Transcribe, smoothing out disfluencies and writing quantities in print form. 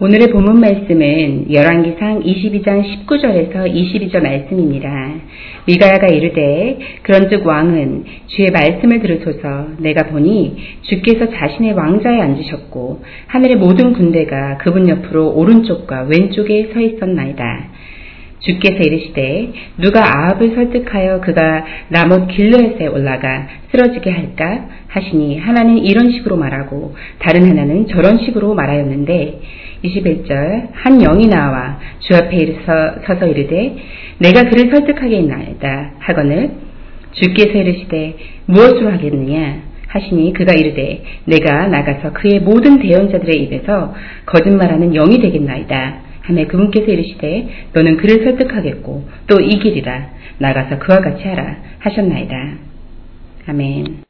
오늘의 본문 말씀은 열왕기상 22장 19절에서 22절 말씀입니다. 미가야가 이르되 그런즉 왕은 주의 말씀을 들으소서. 내가 보니 주께서 자신의 왕좌에 앉으셨고 하늘의 모든 군대가 그분 옆으로 오른쪽과 왼쪽에 서 있었나이다. 주께서 이르시되 누가 아합을 설득하여 그가 라못 길르앗에 올라가 쓰러지게 할까 하시니 하나는 이런 식으로 말하고 다른 하나는 저런 식으로 말하였는데 21절 한 영이 나와 주 앞에 서서 이르되 내가 그를 설득하겠나이다 하거늘 주께서 이르시되 무엇으로 하겠느냐 하시니 그가 이르되 내가 나가서 그의 모든 대언자들의 입에서 거짓말하는 영이 되겠나이다 하매 그분께서 이르시되 너는 그를 설득하겠고 또 이기리라 나가서 그와 같이 하라 하셨나이다. 아멘.